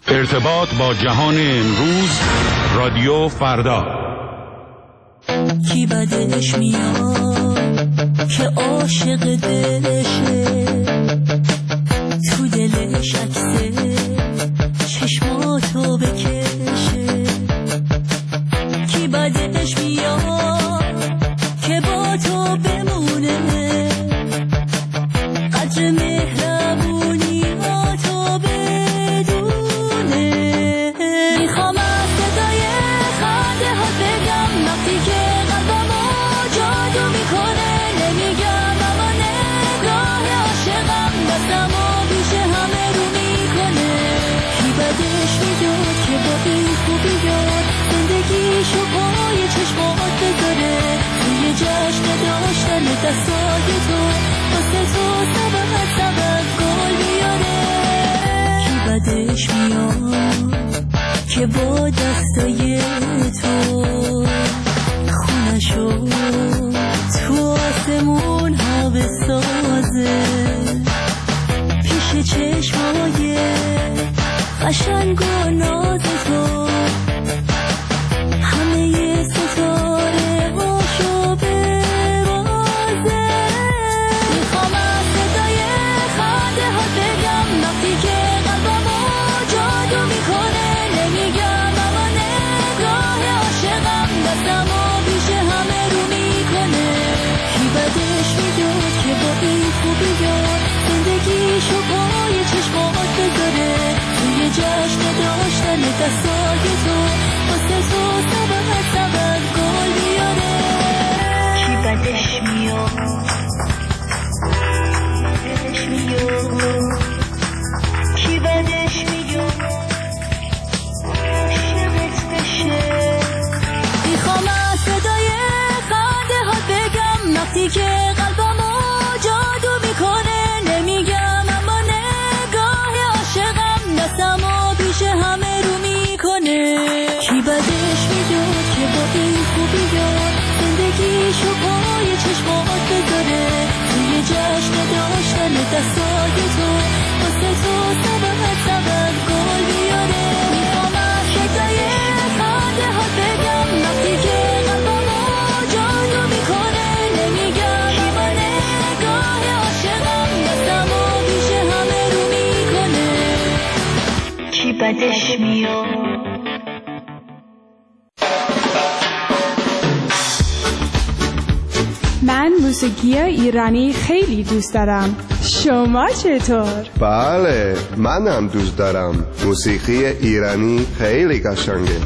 ارتباط با جهان امروز، رادیو فردا. کی بدش میاد که عاشق دلشه، تو دلش عکسه چشماتو بکشه. کی بدش میاد که با تو بمونه، قدر مهربونی ها تو بدونه. میخوام از صدای خنده ها بگم وقتی که قلبمو جادو میکنه. نمیگم اما نگاه عاشقم دستمو بیش همه رو میکنه. کی بدش میداد که با این خوبیات زندگیشو پای چشمات بذاره، توی جشن داشتن دستای تو واسه تو سبب گل بیاره. کی بدش میاد که با دستای تو خونشو تو آسمون ها بسازه، پیش چشمای قشنگ و ناز تو همه ستاره هاشو ببازه. میخوام از صدای خنده ها بگم وقتی که قلبمو جادو میکنه. نمیگم اما نگاه عاشقم دستمو بیش همه رو میکنه. کی بدش میداد که با این خوبیات زندگیشو پای چشمات بذاره، توی جشن داشتن دستای تو واسه تو سبب گل بیاره. کی بدش میاد کی بدش میاد عاشقت بشه. میخوام از صدای خنده ها بگم وقتی که قلبمو جادو میکنه. نمیگم اما نگاه عاشقم دستمو بیش همه رو میکنه. کی بدش میداد که با این خوبیات زندگیشو پای چشمات بذاره، توی جشن داشتن دستای تو واسه تو سبب گل بیاره. میخوام از صدای خنده ها بگم وقتی که قلبمو جادو میکنه. نمیگم اما نگاه عاشقم دستمو بیش همه رو میکنه. کی بدش میاد. من موسیقی ایرانی خیلی دوست دارم. شما چطور؟ بله، منم دوست دارم. موسیقی ایرانی خیلی قشنگه.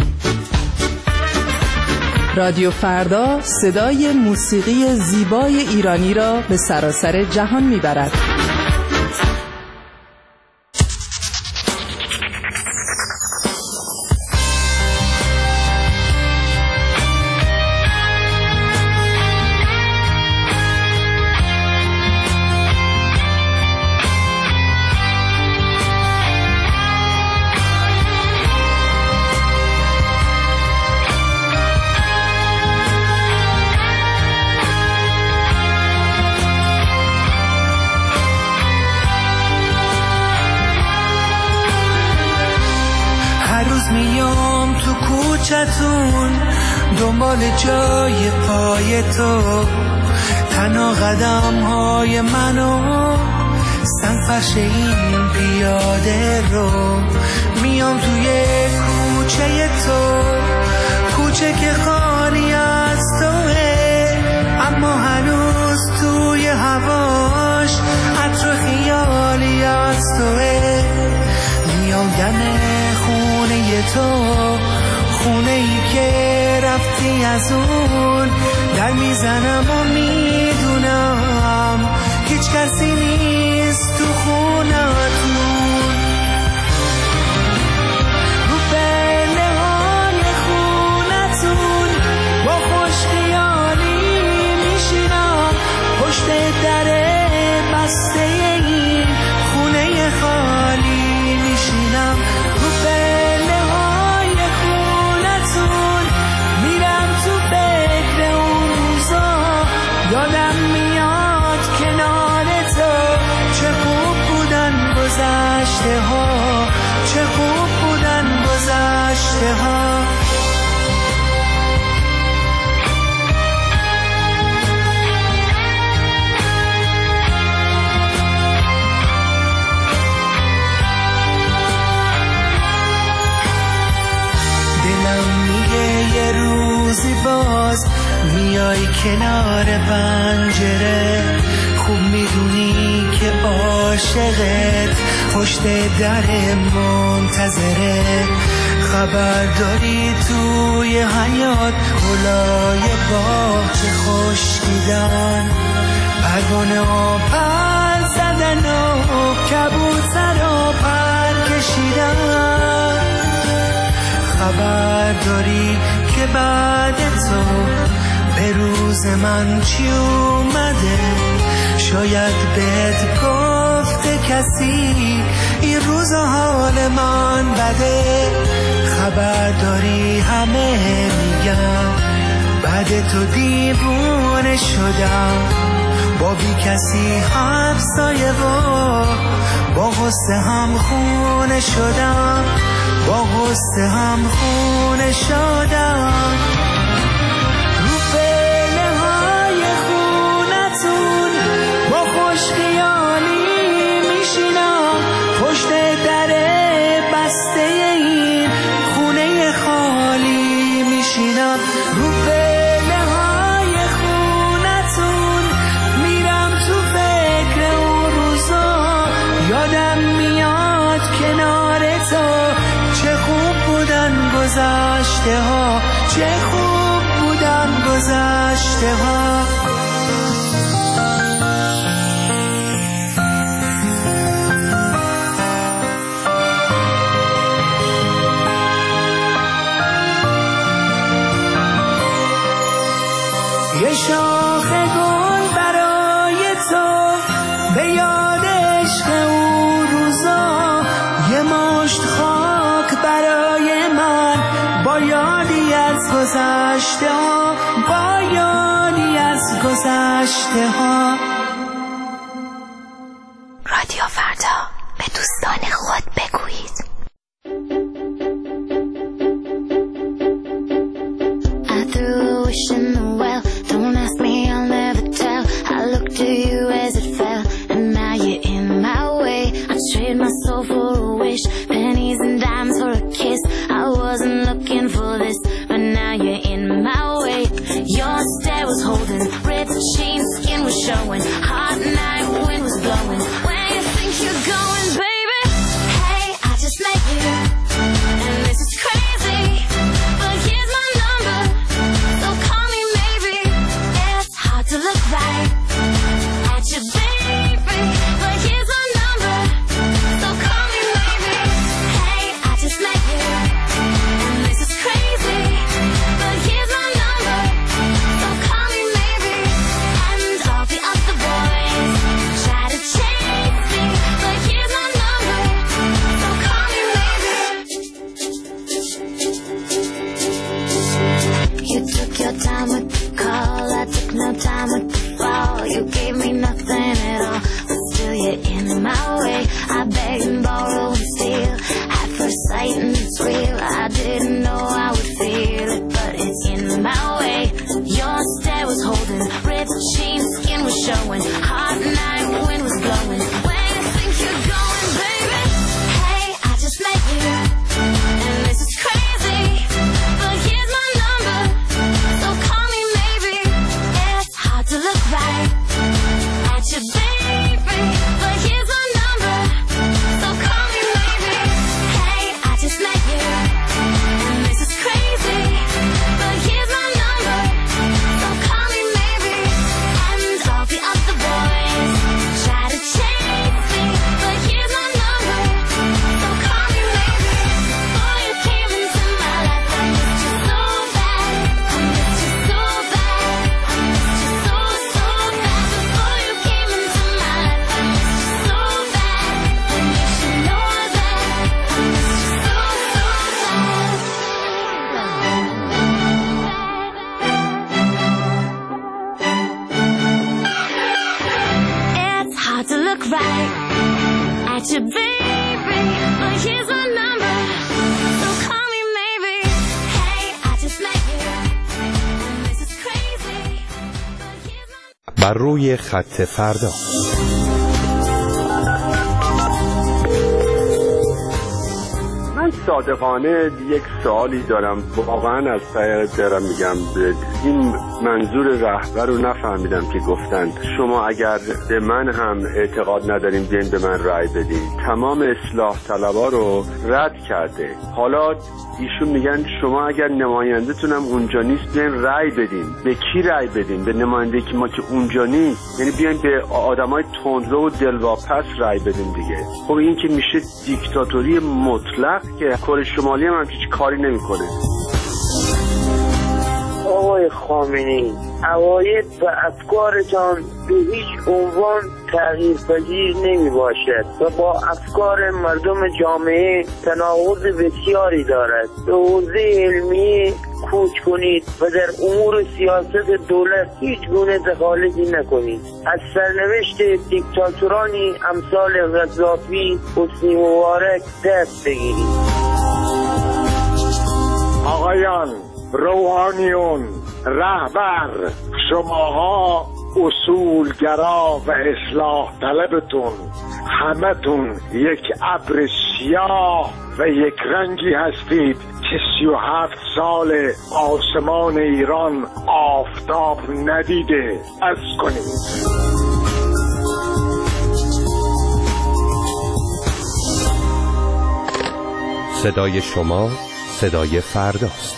رادیو فردا صدای موسیقی زیبای ایرانی را به سراسر جهان میبرد. میام تو کوچتون دنبال جای پای تو، تنها قدم های منو سنفرش این پیاده رو. میام توی کوچه تو، کوچه که خالی از توه، اما هنوز توی هواش عطر خیالی از توه. میام دم خونه تو، خونه ای که رفتی از اون، در میزنم و میدونم هیچ کسی نیست تو خونتون. رو پله های خونتون با خوش خیالی میشینم، پشت در بسته این خونه خالی میشینم. رو پله های خونتون میرم تو فکر اون روزا، یادم میاد کنار تو گذشته ها. دلم میگه یه روزی باز میای کنار پنجره، خوب میدونی که عاشقت پشت در منتظره. خبر داری توی حیاط گلای باغچه خشکیدن، پروانه ها پر زدن و کبوتر ها پر کشیدن. خبر داری که بعد تو به روز من چی اومده، شاید بهت گفته کسی این روز حال من بده. خبر داری همه میگن بعد تو دیوونه شدم، با بی کسی همسایه و با غصه هم خونه شدم، با غصه هم خونه شدم. رو پله های خونتون با خوش خیالی میشینم، پشت در بسته این خونه خالی میشینم. رو پله های خونتون میرم تو فکر اون روزا، یادم میاد کنار تو چه خوب بودن گذشته ها، چه خوب بودن گذشته ها. یه شاخ گل برای تو به یاد عشق اون روزا، یه مشت خاک برای من با یادی از گذشته ها، با یادی از گذشته ها. رادیو فردا، به دوستان خود بگویید. I threw a wish in the well, don't ask me, I'll never tell. I looked to you as it fell, and now you're in my way. I trade my soul for a wish, pennies and dimes for a kiss. I wasn't looking for this, but now you're in my way. Your stare was holding, ripped jeans, skin was showing, hot night wind was blowing. When you think you're good, بر روی خط فردا. من صادقانه یک سوالی دارم، واقعا از ته دلم میگم این منظور رهبر رو نفهمیدم که گفتن شما اگر به من هم اعتقاد ندارین بیاین به من رأی بدین. تمام اصلاح طلبا رو رد کرده. حالا ایشون میگن شما اگر نماینده‌تونم اونجا نیست بیاین رأی بدین. به کی رأی بدین؟ به نماینده که ما که اونجا نیست، یعنی بیاین به آدمای تندرو و دلواپس رأی بدین دیگه. خب این که میشه دیکتاتوری مطلق که کره شمالی هم هیچ کاری نمیکنه. آقای خامنه‌ای، عواید و افکارتان به هیچ عنوان تغییرپذیر نمی باشد و با افکار مردم جامعه تناقض بسیاری دارد. به حوزه علمی کوچ کنید و در امور سیاست دولت هیچ گونه دخالتی نکنید. از سرنوشت دیکتاتورانی امثال قذافی، حسنی مبارک دست بگیرید. آقایان، روحانیون، رهبر، شماها اصولگرا و اصلاح طلبتون همتون یک ابر سیاه و یک رنگی هستید که 37 سال آسمان ایران آفتاب ندیده. از کنید. صدای شما صدای فرداست.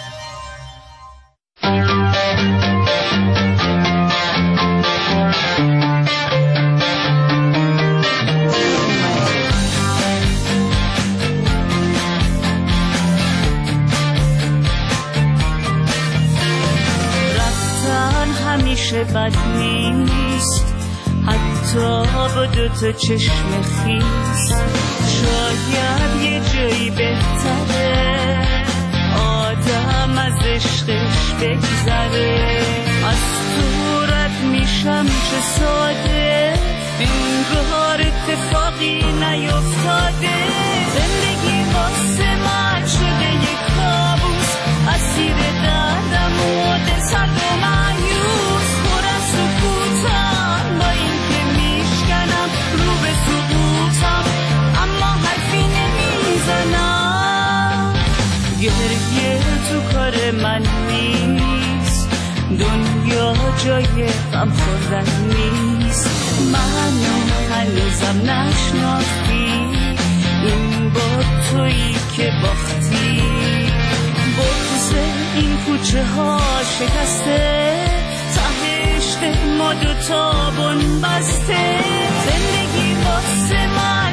همیشه بد نیست، حتی با دوتا چشم خیس. شاید یه جایی بهتره آدم از عشقش بگذره. از تو رد میشم چه ساده، انگار اتفاقی نیفتاده. زندگی واسه من شده یک کابوس، اسیر دردم و دل سرد و مایوس. خورم سکوتم با این که میشکنم رو به سقوطم، اما حرفی نمیزنم. گریه تو کار من نیست، دنیا جای غم خوردن نیست. منو هنوزم نشناختی، این با تویی که باختی. بغض این کوچه ها شکسته، ته عشق ما دوتا بن بسته. زندگی واسه من